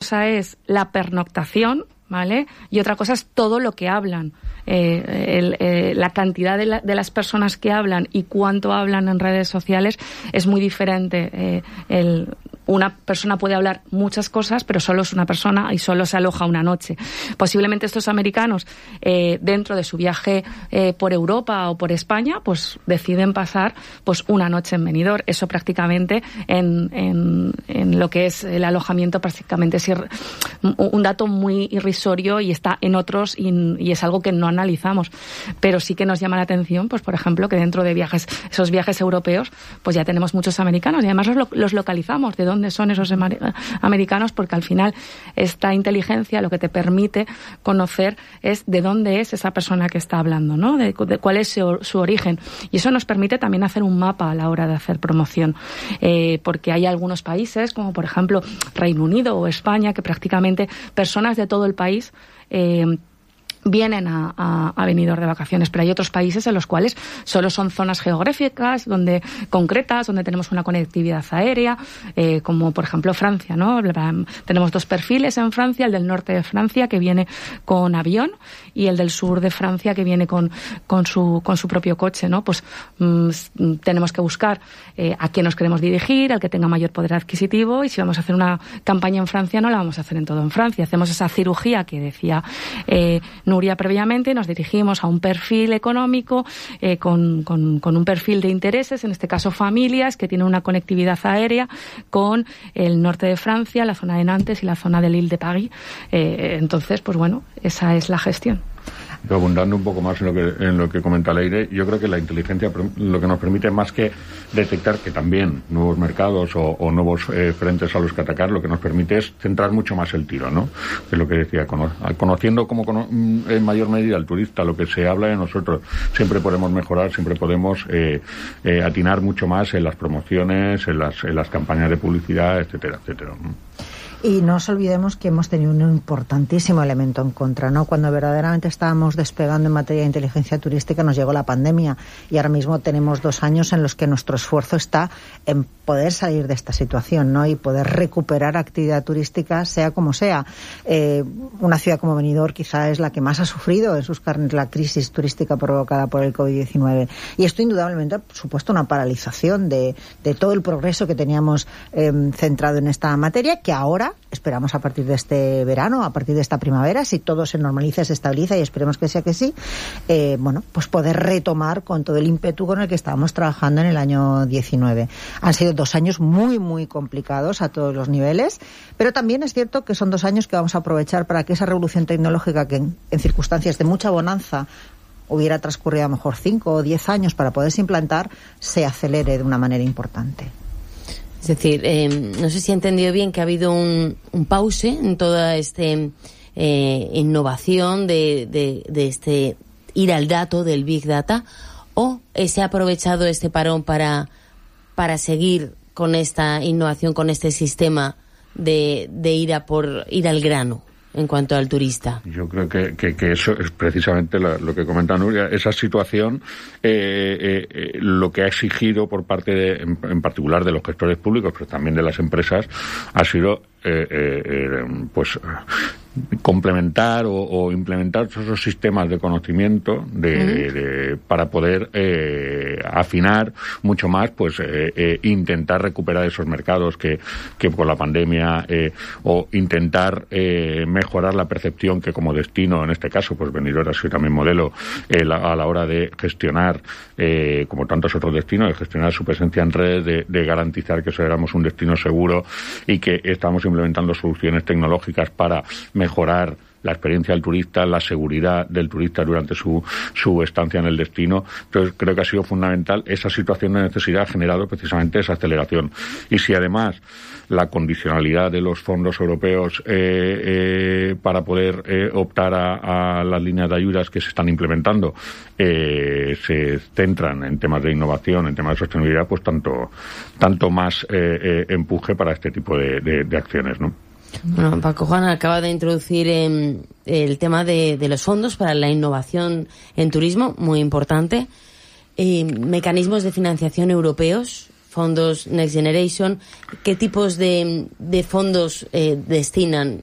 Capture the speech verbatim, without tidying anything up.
cosa es la pernoctación, ¿vale? Y otra cosa es todo lo que hablan. Eh, el, eh, la cantidad de, la, de las personas que hablan y cuánto hablan en redes sociales es muy diferente. Eh, el, una persona puede hablar muchas cosas, pero solo es una persona y solo se aloja una noche. Posiblemente estos americanos, eh, dentro de su viaje eh, por Europa o por España, pues deciden pasar pues una noche en Benidorm. Eso prácticamente en, en, en lo que es el alojamiento prácticamente es ir, un dato muy irrisorio y está en otros y, y es algo que no analizamos. Pero sí que nos llama la atención, pues por ejemplo, que dentro de viajes, esos viajes europeos, pues ya tenemos muchos americanos y además los, los localizamos de dónde son esos americanos, porque al final esta inteligencia lo que te permite conocer es de dónde es esa persona que está hablando, ¿no? De, de cuál es su, su origen. Y eso nos permite también hacer un mapa a la hora de hacer promoción, eh, porque hay algunos países, como por ejemplo Reino Unido o España, que prácticamente personas de todo el país eh, vienen a, a, a Benidorm de vacaciones, pero hay otros países en los cuales solo son zonas geográficas donde concretas, donde tenemos una conectividad aérea, eh, como por ejemplo Francia, ¿no? Tenemos dos perfiles en Francia, el del norte de Francia que viene con avión y el del sur de Francia que viene con, con su con su propio coche, ¿no? Pues mmm, tenemos que buscar eh, a quién nos queremos dirigir, al que tenga mayor poder adquisitivo, y si vamos a hacer una campaña en Francia no la vamos a hacer en todo en Francia, hacemos esa cirugía que decía eh, Nuria previamente, nos dirigimos a un perfil económico eh, con, con, con un perfil de intereses, en este caso familias, que tienen una conectividad aérea con el norte de Francia, la zona de Nantes y la zona de Lille de París. Eh, entonces, pues bueno, esa es la gestión. Pero abundando un poco más en lo que en lo que comenta Leire, yo creo que la inteligencia lo que nos permite, más que detectar que también nuevos mercados o, o nuevos eh, frentes a los que atacar, lo que nos permite es centrar mucho más el tiro, ¿no? Es lo que decía, cono, conociendo como cono, en mayor medida al turista, lo que se habla de nosotros, siempre podemos mejorar, siempre podemos eh, eh, atinar mucho más en las promociones, en las, en las campañas de publicidad, etcétera, etcétera, ¿no? Y no os olvidemos que hemos tenido un importantísimo elemento en contra, ¿no? Cuando verdaderamente estábamos despegando en materia de inteligencia turística nos llegó la pandemia y ahora mismo tenemos dos años en los que nuestro esfuerzo está en poder salir de esta situación, ¿no? Y poder recuperar actividad turística sea como sea. Eh, una ciudad como Benidorm quizá es la que más ha sufrido en sus carnes la crisis turística provocada por el covid diecinueve. Y esto indudablemente ha supuesto una paralización de, de todo el progreso que teníamos eh, centrado en esta materia, que ahora esperamos a partir de este verano, a partir de esta primavera, si todo se normaliza, se estabiliza, y esperemos que sea que sí, eh, bueno, pues poder retomar con todo el ímpetu con el que estábamos trabajando en el año diecinueve. Han sido dos años muy, muy complicados a todos los niveles, pero también es cierto que son dos años que vamos a aprovechar para que esa revolución tecnológica, que en, en circunstancias de mucha bonanza hubiera transcurrido a lo mejor cinco o diez años para poderse implantar, se acelere de una manera importante. Es decir, eh, no sé si he entendido bien que ha habido un, un pause en toda esta eh, innovación de, de, de este ir al dato del Big Data, o eh, se ha aprovechado este parón para, para seguir con esta innovación, con este sistema de, de ir a por ir al grano en cuanto al turista. Yo creo que, que, que eso es precisamente la, lo que comenta Nuria. Esa situación eh, eh, lo que ha exigido por parte de, en, en particular de los gestores públicos, pero también de las empresas, ha sido eh, eh, eh, pues complementar o, o implementar todos esos sistemas de conocimiento de, uh-huh. de, de, para poder eh, afinar mucho más, pues eh, eh, intentar recuperar esos mercados que, que por la pandemia eh, o intentar eh, mejorar la percepción que como destino, en este caso, pues Benidorm ha sido también modelo eh, la, a la hora de gestionar, eh, como tantos otros destinos, de gestionar su presencia en red, de, de garantizar que éramos un destino seguro y que estamos implementando soluciones tecnológicas para mejorar la experiencia del turista, la seguridad del turista durante su, su estancia en el destino. Entonces creo que ha sido fundamental. Esa situación de necesidad ha generado precisamente esa aceleración. Y si además la condicionalidad de los fondos europeos eh, eh, para poder eh, optar a, a las líneas de ayudas que se están implementando eh, se centran en temas de innovación, en temas de sostenibilidad, pues tanto, tanto más eh, eh, empuje para este tipo de, de, de acciones, ¿no? Bueno, Paco Juan acaba de introducir eh, el tema de, de los fondos para la innovación en turismo, muy importante. Eh, mecanismos de financiación europeos, fondos Next Generation. ¿Qué tipos de, de fondos eh, destinan